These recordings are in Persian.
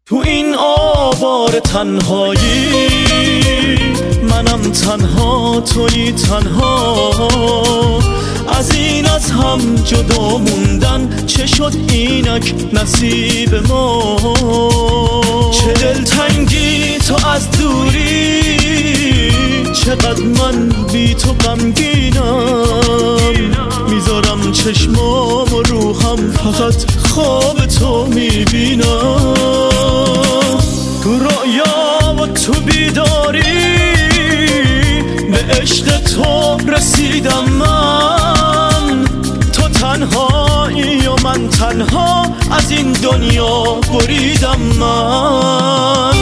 تو این آوار تنهایی منم تنها تویی تنها، از این از هم جدا موندن چه شد اینک نصیب ما. چه دلتنگی تو از دوری، چقدر من بی تو غمگینم، میذارم چشمام و روحم فقط خواب تو میبینم. تو رویا و تو بیداری به عشق تو رسیدم من، تو تنهایی و من تنها از این دنیا بریدم من.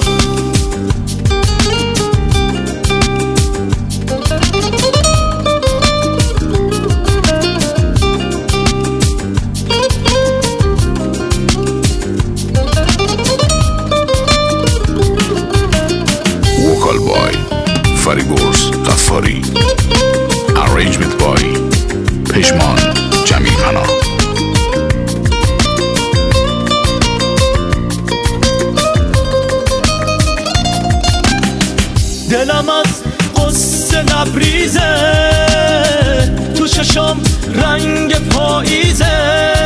Vocal by Farigors Ghaffari, arrangement by Peshman Jamil Hana. دلم از قصه لبریزه، تو چشم رنگ پاییزه،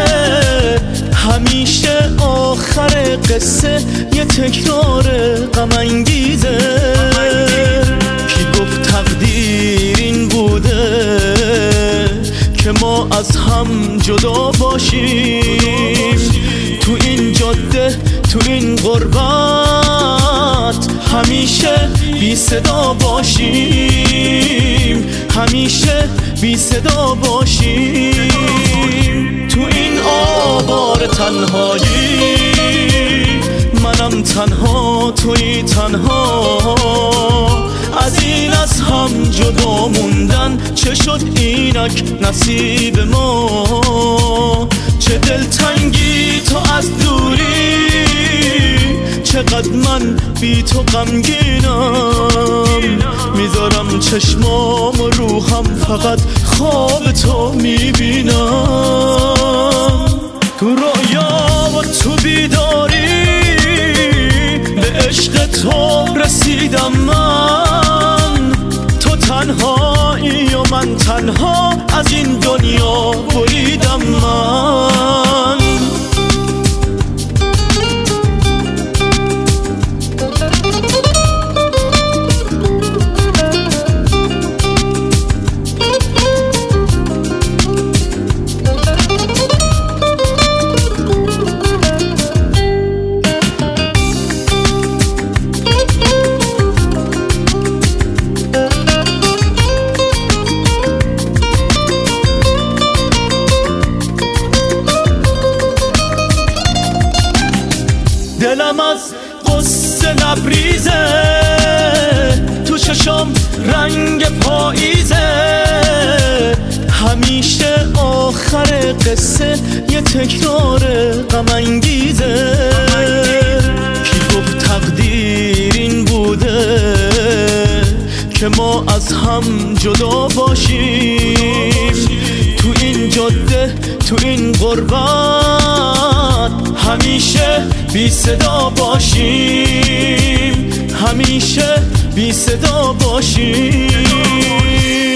همیشه آخر قصه یه تکرار غم انگیزه. کی گفت تقدیر این بوده که ما از هم جدا باشیم، تو این جاده تو این غربت همیشه بی صدا باشیم، همیشه بی صدا باشیم. تو این آوار تنهایی منم تنها تویی تنها، از این از هم جدا موندن چه شد اینک نصیب ما. چه دلتنگی تو از دوری، چقدر من بی تو غمگینم، میذارم چشمام و روحم فقط خواب تو میبینم. تو رویا و تو بیداری به عشق تو رسیدم من، تو تنهایی و من تنها از این دنیا بریدم من. دلم از قصه لبریزه، تو چشم رنگ پاییزه، همیشه آخر قصه یه تکرار غم انگیزه. کی گفت تقدیر این بوده که ما از هم جدا باشیم، تو این جاده تو این غربت همیشه بی صدا باشیم، همیشه بی صدا باشیم.